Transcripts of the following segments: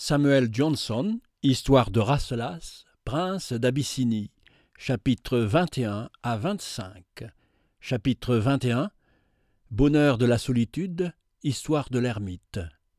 Samuel Johnson, Histoire de Rasselas, prince d'Abyssinie, chapitres 21 à 25. Chapitre 21. Bonheur de la solitude, histoire de l'ermite.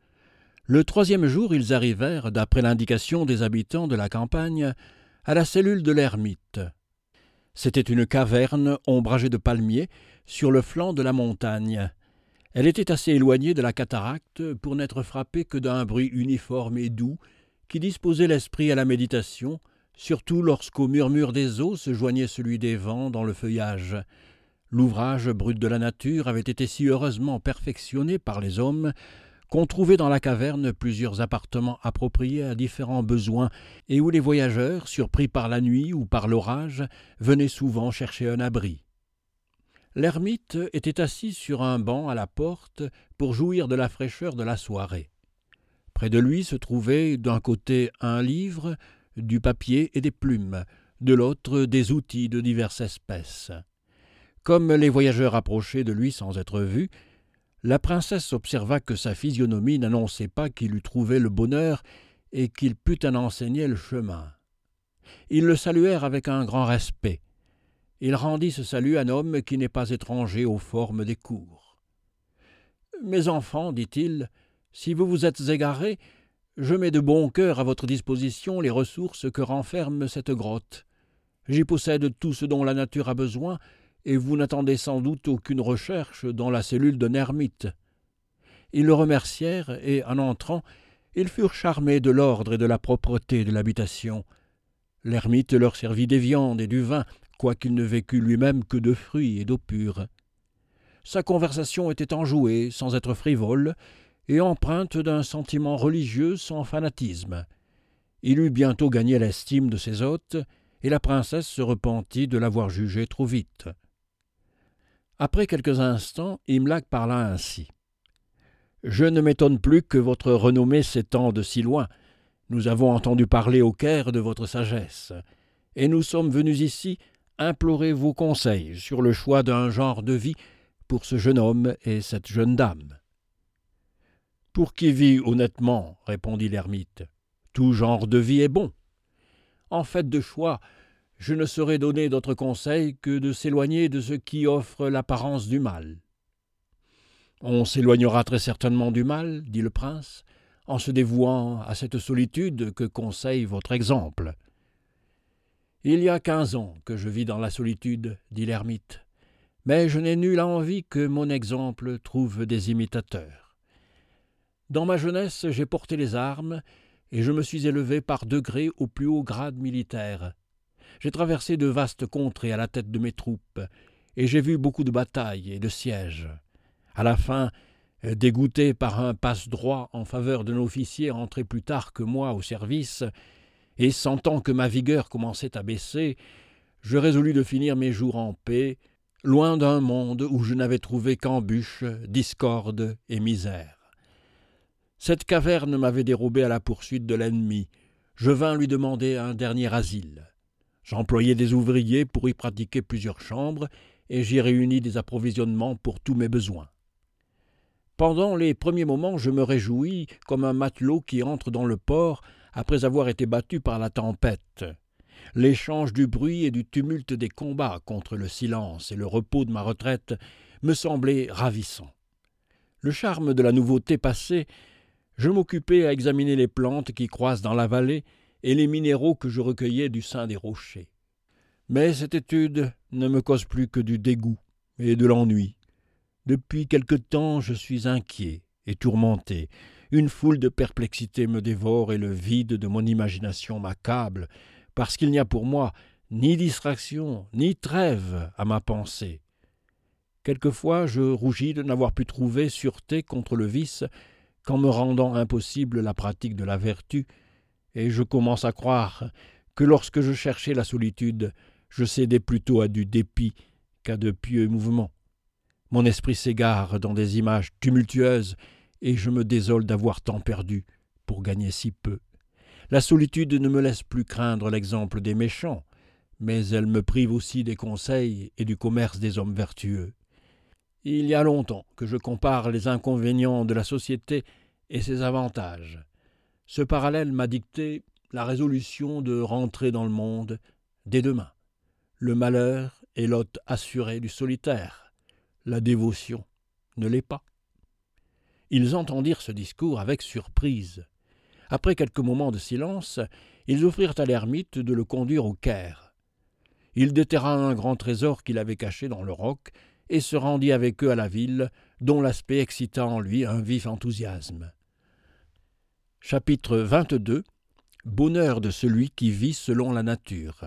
Le troisième jour, ils arrivèrent, d'après l'indication des habitants de la campagne, à la cellule de l'ermite. C'était une caverne ombragée de palmiers sur le flanc de la montagne. Elle était assez éloignée de la cataracte pour n'être frappée que d'un bruit uniforme et doux qui disposait l'esprit à la méditation, surtout lorsqu'au murmure des eaux se joignait celui des vents dans le feuillage. L'ouvrage brut de la nature avait été si heureusement perfectionné par les hommes qu'on trouvait dans la caverne plusieurs appartements appropriés à différents besoins et où les voyageurs, surpris par la nuit ou par l'orage, venaient souvent chercher un abri. L'ermite était assis sur un banc à la porte pour jouir de la fraîcheur de la soirée. Près de lui se trouvaient d'un côté un livre, du papier et des plumes, de l'autre des outils de diverses espèces. Comme les voyageurs approchaient de lui sans être vus, la princesse observa que sa physionomie n'annonçait pas qu'il eût trouvé le bonheur et qu'il pût en enseigner le chemin. Ils le saluèrent avec un grand respect. Il rendit ce salut à un homme qui n'est pas étranger aux formes des cours. « Mes enfants, dit-il, si vous vous êtes égarés, je mets de bon cœur à votre disposition les ressources que renferme cette grotte. J'y possède tout ce dont la nature a besoin, et vous n'attendez sans doute aucune recherche dans la cellule d'un ermite. » Ils le remercièrent, et en entrant, ils furent charmés de l'ordre et de la propreté de l'habitation. L'ermite leur servit des viandes et du vin, quoiqu'il ne vécût lui-même que de fruits et d'eau pure. Sa conversation était enjouée, sans être frivole, et empreinte d'un sentiment religieux sans fanatisme. Il eut bientôt gagné l'estime de ses hôtes, et la princesse se repentit de l'avoir jugé trop vite. Après quelques instants, Imlac parla ainsi. « Je ne m'étonne plus que votre renommée s'étende si loin. Nous avons entendu parler au Caire de votre sagesse, et nous sommes venus ici implorer vos conseils sur le choix d'un genre de vie pour ce jeune homme et cette jeune dame. »« Pour qui vit honnêtement, répondit l'ermite, tout genre de vie est bon. En fait de choix, je ne saurais donner d'autre conseil que de s'éloigner de ce qui offre l'apparence du mal. »« On s'éloignera très certainement du mal, dit le prince, en se dévouant à cette solitude que conseille votre exemple. »« Il y a 15 ans que je vis dans la solitude, dit l'ermite, mais je n'ai nulle envie que mon exemple trouve des imitateurs. Dans ma jeunesse, j'ai porté les armes et je me suis élevé par degrés au plus haut grade militaire. J'ai traversé de vastes contrées à la tête de mes troupes et j'ai vu beaucoup de batailles et de sièges. À la fin, dégoûté par un passe-droit en faveur d'un officier rentré plus tard que moi au service, et sentant que ma vigueur commençait à baisser, je résolus de finir mes jours en paix, loin d'un monde où je n'avais trouvé qu'embûches, discorde et misère. Cette caverne m'avait dérobé à la poursuite de l'ennemi. Je vins lui demander un dernier asile. J'employai des ouvriers pour y pratiquer plusieurs chambres, et j'y réunis des approvisionnements pour tous mes besoins. Pendant les premiers moments, je me réjouis comme un matelot qui entre dans le port après avoir été battu par la tempête. L'échange du bruit et du tumulte des combats contre le silence et le repos de ma retraite me semblait ravissant. Le charme de la nouveauté passée, je m'occupais à examiner les plantes qui croissent dans la vallée et les minéraux que je recueillais du sein des rochers. Mais cette étude ne me cause plus que du dégoût et de l'ennui. Depuis quelque temps, je suis inquiet et tourmenté. Une foule de perplexités me dévore et le vide de mon imagination m'accable, parce qu'il n'y a pour moi ni distraction, ni trêve à ma pensée. Quelquefois, je rougis de n'avoir pu trouver sûreté contre le vice qu'en me rendant impossible la pratique de la vertu, et je commence à croire que lorsque je cherchais la solitude, je cédais plutôt à du dépit qu'à de pieux mouvements. Mon esprit s'égare dans des images tumultueuses, et je me désole d'avoir tant perdu pour gagner si peu. La solitude ne me laisse plus craindre l'exemple des méchants, mais elle me prive aussi des conseils et du commerce des hommes vertueux. Il y a longtemps que je compare les inconvénients de la société et ses avantages. Ce parallèle m'a dicté la résolution de rentrer dans le monde dès demain. Le malheur est l'hôte assuré du solitaire. La dévotion ne l'est pas. » Ils entendirent ce discours avec surprise. Après quelques moments de silence, ils offrirent à l'ermite de le conduire au Caire. Il déterra un grand trésor qu'il avait caché dans le roc et se rendit avec eux à la ville, dont l'aspect excita en lui un vif enthousiasme. Chapitre 22. Bonheur de celui qui vit selon la nature.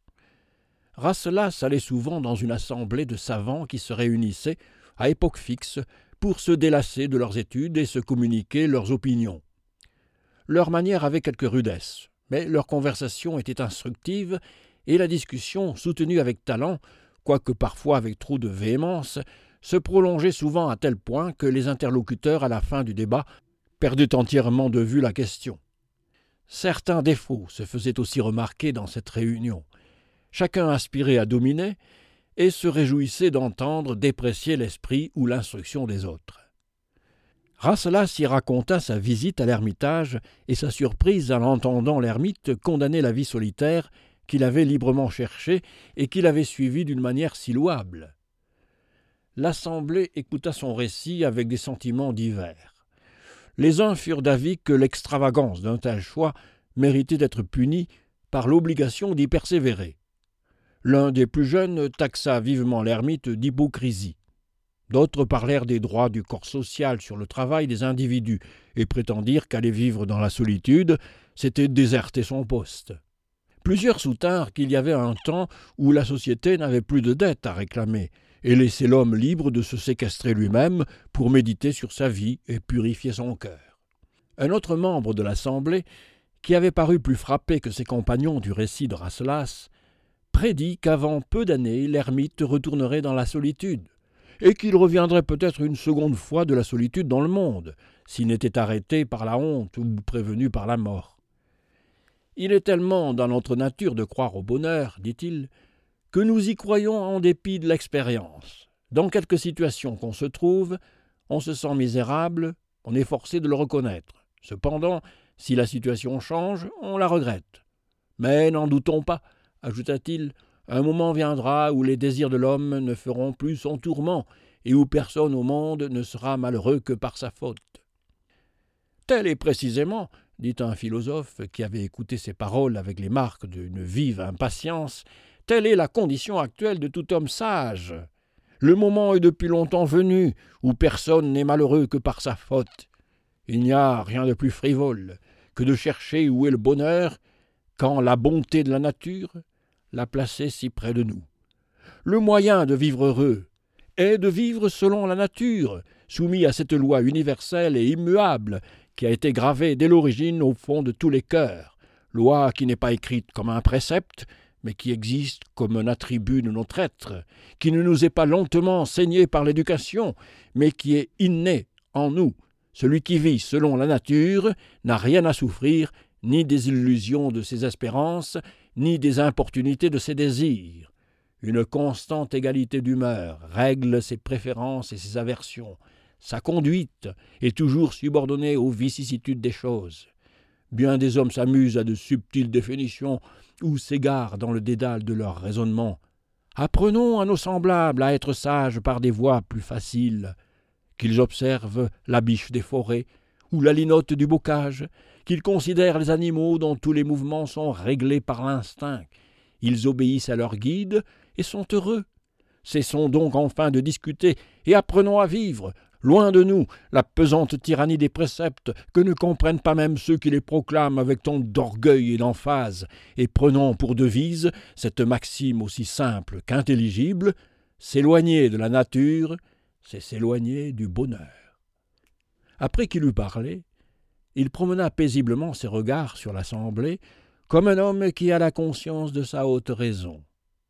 Rasselas allait souvent dans une assemblée de savants qui se réunissaient, à époque fixe, pour se délasser de leurs études et se communiquer leurs opinions. Leur manière avait quelque rudesse, mais leur conversation était instructive et la discussion, soutenue avec talent, quoique parfois avec trop de véhémence, se prolongeait souvent à tel point que les interlocuteurs, à la fin du débat, perdaient entièrement de vue la question. Certains défauts se faisaient aussi remarquer dans cette réunion. Chacun aspirait à dominer et se réjouissait d'entendre déprécier l'esprit ou l'instruction des autres. Rasselas y raconta sa visite à l'ermitage et sa surprise en entendant l'ermite condamner la vie solitaire qu'il avait librement cherchée et qu'il avait suivie d'une manière si louable. L'assemblée écouta son récit avec des sentiments divers. Les uns furent d'avis que l'extravagance d'un tel choix méritait d'être punie par l'obligation d'y persévérer. L'un des plus jeunes taxa vivement l'ermite d'hypocrisie. D'autres parlèrent des droits du corps social sur le travail des individus et prétendirent qu'aller vivre dans la solitude, c'était déserter son poste. Plusieurs soutinrent qu'il y avait un temps où la société n'avait plus de dettes à réclamer et laissait l'homme libre de se séquestrer lui-même pour méditer sur sa vie et purifier son cœur. Un autre membre de l'assemblée, qui avait paru plus frappé que ses compagnons du récit de Rasselas, prédit qu'avant peu d'années l'ermite retournerait dans la solitude, et qu'il reviendrait peut-être une seconde fois de la solitude dans le monde, s'il n'était arrêté par la honte ou prévenu par la mort. Il est tellement dans notre nature de croire au bonheur, dit-il, que nous y croyons en dépit de l'expérience. Dans quelque situation qu'on se trouve, on se sent misérable, on est forcé de le reconnaître. Cependant, si la situation change, on la regrette. Mais n'en doutons pas, ajouta-t-il, un moment viendra où les désirs de l'homme ne feront plus son tourment et où personne au monde ne sera malheureux que par sa faute. Tel est précisément, dit un philosophe qui avait écouté ces paroles avec les marques d'une vive impatience, telle est la condition actuelle de tout homme sage. Le moment est depuis longtemps venu où personne n'est malheureux que par sa faute. Il n'y a rien de plus frivole que de chercher où est le bonheur quand la bonté de la nature l'a placé si près de nous. Le moyen de vivre heureux est de vivre selon la nature, soumis à cette loi universelle et immuable qui a été gravée dès l'origine au fond de tous les cœurs, loi qui n'est pas écrite comme un précepte, mais qui existe comme un attribut de notre être, qui ne nous est pas lentement enseigné par l'éducation, mais qui est inné en nous. Celui qui vit selon la nature n'a rien à souffrir, ni des illusions de ses espérances, ni des importunités de ses désirs. Une constante égalité d'humeur règle ses préférences et ses aversions. Sa conduite est toujours subordonnée aux vicissitudes des choses. Bien des hommes s'amusent à de subtiles définitions ou s'égarent dans le dédale de leur raisonnement. Apprenons à nos semblables à être sages par des voies plus faciles, qu'ils observent la biche des forêts ou la linotte du bocage, qu'ils considèrent les animaux dont tous les mouvements sont réglés par l'instinct. Ils obéissent à leur guide et sont heureux. Cessons donc enfin de discuter et apprenons à vivre, loin de nous la pesante tyrannie des préceptes que ne comprennent pas même ceux qui les proclament avec tant d'orgueil et d'emphase, et prenons pour devise cette maxime aussi simple qu'intelligible: s'éloigner de la nature, c'est s'éloigner du bonheur. Après qu'il eut parlé, il promena paisiblement ses regards sur l'assemblée, comme un homme qui a la conscience de sa haute raison.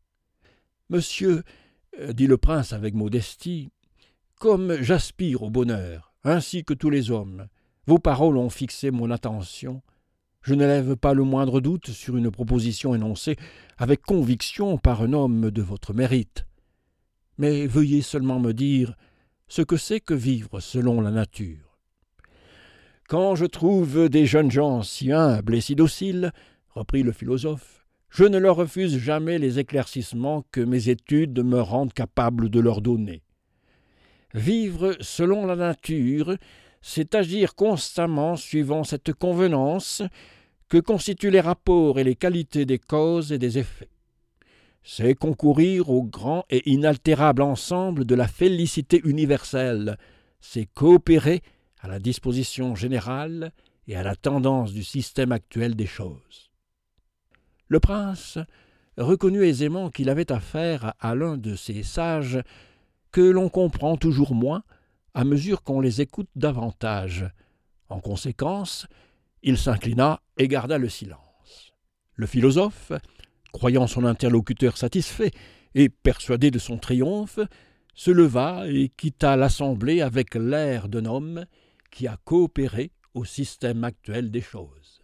« Monsieur, dit le prince avec modestie, comme j'aspire au bonheur, ainsi que tous les hommes, vos paroles ont fixé mon attention. Je ne lève pas le moindre doute sur une proposition énoncée avec conviction par un homme de votre mérite. Mais veuillez seulement me dire ce que c'est que vivre selon la nature. » Quand je trouve des jeunes gens si humbles et si dociles, reprit le philosophe, je ne leur refuse jamais les éclaircissements que mes études me rendent capable de leur donner. Vivre selon la nature, c'est agir constamment suivant cette convenance que constituent les rapports et les qualités des causes et des effets. C'est concourir au grand et inaltérable ensemble de la félicité universelle, c'est coopérer à la disposition générale et à la tendance du système actuel des choses. Le prince reconnut aisément qu'il avait affaire à l'un de ces sages que l'on comprend toujours moins à mesure qu'on les écoute davantage. En conséquence, il s'inclina et garda le silence. Le philosophe, croyant son interlocuteur satisfait et persuadé de son triomphe, se leva et quitta l'assemblée avec l'air d'un homme qui a coopéré au système actuel des choses.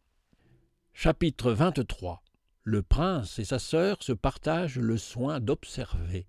Chapitre 23. Le prince et sa sœur se partagent le soin d'observer.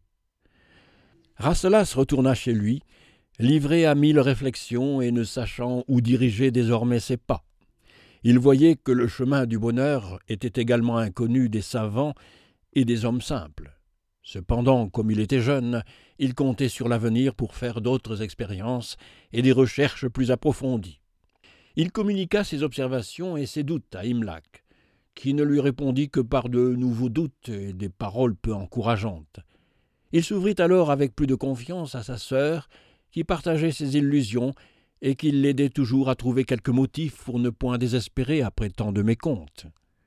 Rasselas retourna chez lui, livré à 1000 réflexions et ne sachant où diriger désormais ses pas. Il voyait que le chemin du bonheur était également inconnu des savants et des hommes simples. Cependant, comme il était jeune, il comptait sur l'avenir pour faire d'autres expériences et des recherches plus approfondies. Il communiqua ses observations et ses doutes à Imlac, qui ne lui répondit que par de nouveaux doutes et des paroles peu encourageantes. Il s'ouvrit alors avec plus de confiance à sa sœur, qui partageait ses illusions et qui l'aidait toujours à trouver quelques motifs pour ne point désespérer après tant de mécomptes.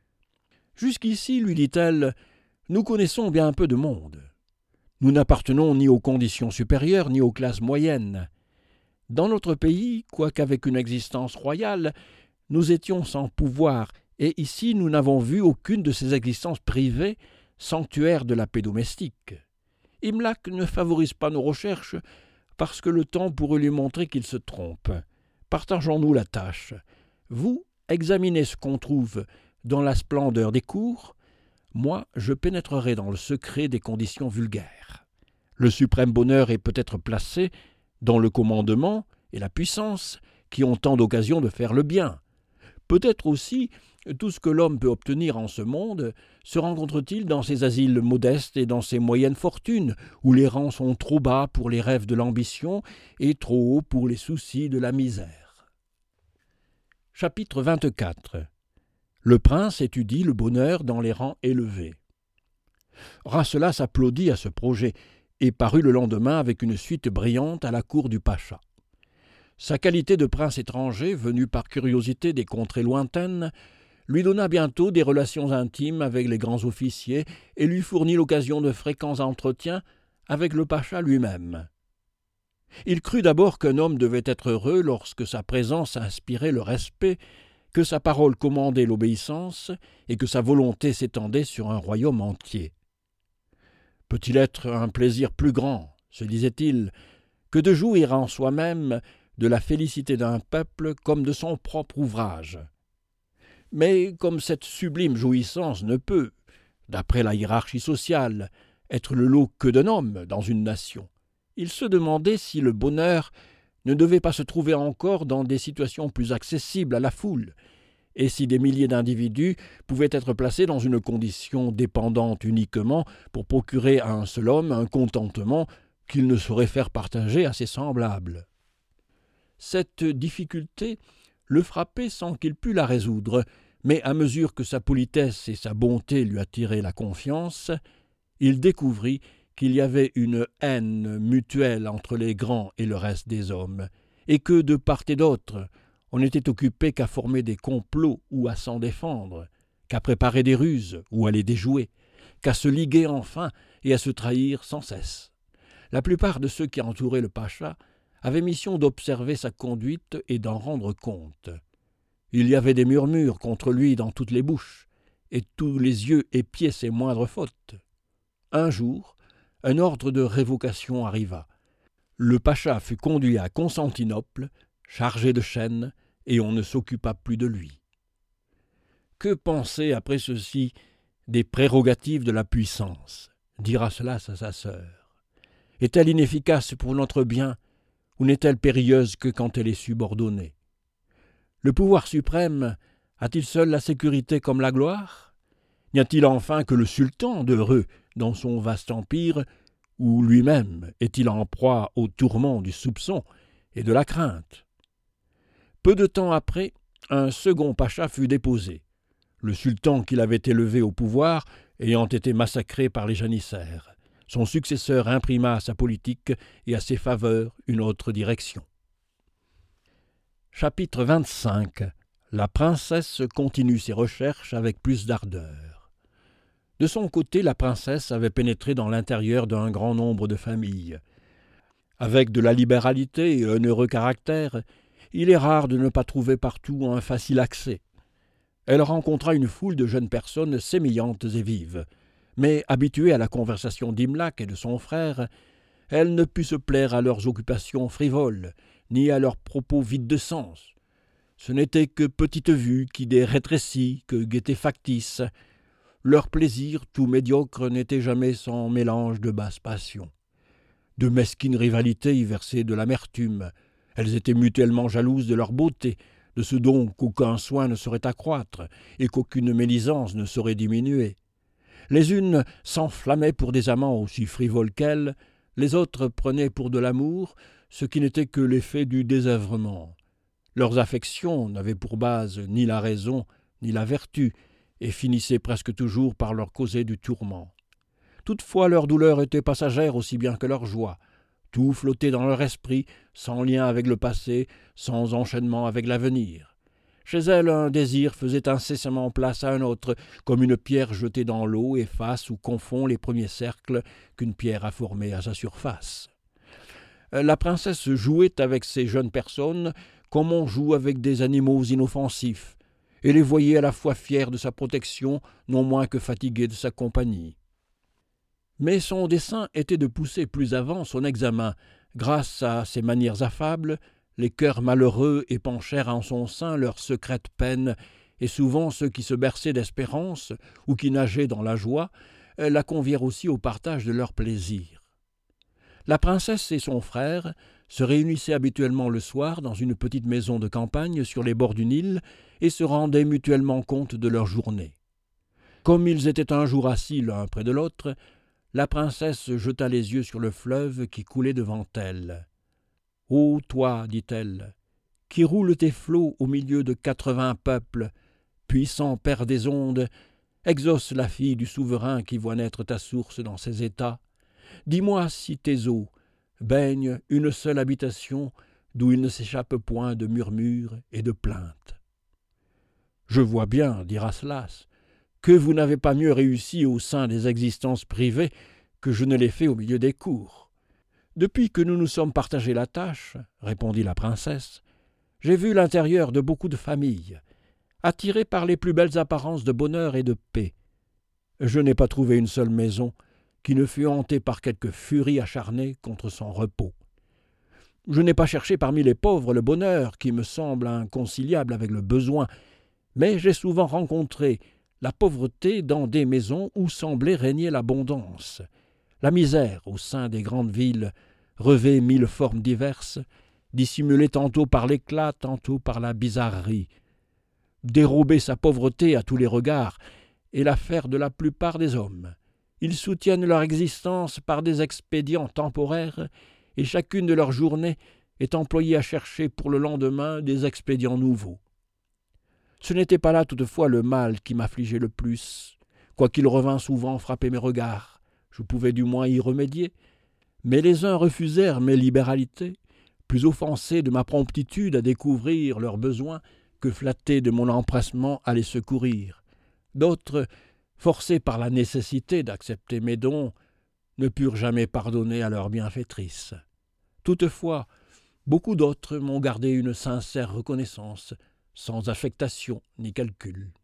« Jusqu'ici, lui dit-elle, nous connaissons bien un peu de monde. Nous n'appartenons ni aux conditions supérieures ni aux classes moyennes. Dans notre pays, quoiqu'avec une existence royale, nous étions sans pouvoir, et ici nous n'avons vu aucune de ces existences privées, sanctuaires de la paix domestique. Imlac ne favorise pas nos recherches, parce que le temps pourrait lui montrer qu'il se trompe. Partageons-nous la tâche. Vous, examinez ce qu'on trouve dans la splendeur des cours. Moi, je pénétrerai dans le secret des conditions vulgaires. Le suprême bonheur est peut-être placé dans le commandement et la puissance qui ont tant d'occasions de faire le bien. Peut-être aussi tout ce que l'homme peut obtenir en ce monde se rencontre-t-il dans ces asiles modestes et dans ces moyennes fortunes, où les rangs sont trop bas pour les rêves de l'ambition et trop hauts pour les soucis de la misère. Chapitre 24. Le prince étudie le bonheur dans les rangs élevés. Rasselas applaudit à ce projet et parut le lendemain avec une suite brillante à la cour du pacha. Sa qualité de prince étranger, venu par curiosité des contrées lointaines, lui donna bientôt des relations intimes avec les grands officiers et lui fournit l'occasion de fréquents entretiens avec le pacha lui-même. Il crut d'abord qu'un homme devait être heureux lorsque sa présence inspirait le respect, que sa parole commandait l'obéissance et que sa volonté s'étendait sur un royaume entier. Peut-il être un plaisir plus grand, se disait-il, que de jouir en soi-même de la félicité d'un peuple comme de son propre ouvrage? Mais comme cette sublime jouissance ne peut, d'après la hiérarchie sociale, être le lot que d'un homme dans une nation, il se demandait si le bonheur ne devait pas se trouver encore dans des situations plus accessibles à la foule, et si des milliers d'individus pouvaient être placés dans une condition dépendante uniquement pour procurer à un seul homme un contentement qu'il ne saurait faire partager à ses semblables. Cette difficulté le frappait sans qu'il pût la résoudre, mais à mesure que sa politesse et sa bonté lui attiraient la confiance, il découvrit qu'il y avait une haine mutuelle entre les grands et le reste des hommes, et que, de part et d'autre, on n'était occupé qu'à former des complots ou à s'en défendre, qu'à préparer des ruses ou à les déjouer, qu'à se liguer enfin et à se trahir sans cesse. La plupart de ceux qui entouraient le pacha avaient mission d'observer sa conduite et d'en rendre compte. Il y avait des murmures contre lui dans toutes les bouches, et tous les yeux épiaient ses moindres fautes. Un jour, un ordre de révocation arriva. Le pacha fut conduit à Constantinople, chargé de chaînes, et on ne s'occupa plus de lui. Que penser après ceci des prérogatives de la puissance, dit Rasselas à sa sœur. Est-elle inefficace pour notre bien, ou n'est-elle périlleuse que quand elle est subordonnée? Le pouvoir suprême a-t-il seul la sécurité comme la gloire? N'y a-t-il enfin que le sultan d'heureux dans son vaste empire, ou lui-même est-il en proie aux tourments du soupçon et de la crainte? Peu de temps après, un second pacha fut déposé, le sultan qui l'avait élevé au pouvoir ayant été massacré par les janissaires. Son successeur imprima à sa politique et à ses faveurs une autre direction. Chapitre 25. La princesse continue ses recherches avec plus d'ardeur. De son côté, la princesse avait pénétré dans l'intérieur d'un grand nombre de familles. Avec de la libéralité et un heureux caractère, il est rare de ne pas trouver partout un facile accès. Elle rencontra une foule de jeunes personnes sémillantes et vives, mais habituée à la conversation d'Imlac et de son frère, elle ne put se plaire à leurs occupations frivoles, ni à leurs propos vides de sens. Ce n'était que petite vue qui des rétrécit, que gaieté factice. Leur plaisir, tout médiocre, n'était jamais sans mélange de basses passions. De mesquines rivalités y versaient de l'amertume. Elles étaient mutuellement jalouses de leur beauté, de ce don qu'aucun soin ne saurait accroître et qu'aucune médisance ne saurait diminuer. Les unes s'enflammaient pour des amants aussi frivoles qu'elles, les autres prenaient pour de l'amour ce qui n'était que l'effet du désœuvrement. Leurs affections n'avaient pour base ni la raison ni la vertu, et finissaient presque toujours par leur causer du tourment. Toutefois leur douleur était passagère aussi bien que leur joie. Tout flottait dans leur esprit, sans lien avec le passé, sans enchaînement avec l'avenir. Chez elles, un désir faisait incessamment place à un autre, comme une pierre jetée dans l'eau efface ou confond les premiers cercles qu'une pierre a formés à sa surface. La princesse jouait avec ces jeunes personnes comme on joue avec des animaux inoffensifs, et les voyait à la fois fiers de sa protection, non moins que fatigués de sa compagnie. Mais son dessein était de pousser plus avant son examen. Grâce à ses manières affables, les cœurs malheureux épanchèrent en son sein leurs secrètes peines, et souvent ceux qui se berçaient d'espérance ou qui nageaient dans la joie la convièrent aussi au partage de leurs plaisirs. La princesse et son frère se réunissaient habituellement le soir dans une petite maison de campagne sur les bords du Nil et se rendaient mutuellement compte de leur journée. Comme ils étaient un jour assis l'un près de l'autre, la princesse jeta les yeux sur le fleuve qui coulait devant elle. « Ô toi, dit-elle, qui roules tes flots au milieu de 80 peuples, puissant père des ondes, exauce la fille du souverain qui voit naître ta source dans ces états. Dis-moi si tes eaux baignent une seule habitation d'où il ne s'échappe point de murmures et de plaintes. » « Je vois bien, dit Rasselas, que vous n'avez pas mieux réussi au sein des existences privées que je ne l'ai fait au milieu des cours. Depuis que nous nous sommes partagé la tâche, répondit la princesse, j'ai vu l'intérieur de beaucoup de familles, attiré par les plus belles apparences de bonheur et de paix. Je n'ai pas trouvé une seule maison qui ne fût hantée par quelque furie acharnée contre son repos. Je n'ai pas cherché parmi les pauvres le bonheur qui me semble inconciliable avec le besoin, mais j'ai souvent rencontré la pauvreté dans des maisons où semblait régner l'abondance. La misère au sein des grandes villes revêt 1000 formes diverses, dissimulée tantôt par l'éclat, tantôt par la bizarrerie. Dérober sa pauvreté à tous les regards est l'affaire de la plupart des hommes. Ils soutiennent leur existence par des expédients temporaires et chacune de leurs journées est employée à chercher pour le lendemain des expédients nouveaux. Ce n'était pas là toutefois le mal qui m'affligeait le plus, quoiqu'il revint souvent frapper mes regards. Je pouvais du moins y remédier, mais les uns refusèrent mes libéralités, plus offensés de ma promptitude à découvrir leurs besoins que flattés de mon empressement à les secourir. D'autres, forcés par la nécessité d'accepter mes dons, ne purent jamais pardonner à leur bienfaitrice. Toutefois, beaucoup d'autres m'ont gardé une sincère reconnaissance, sans affectation ni calcul.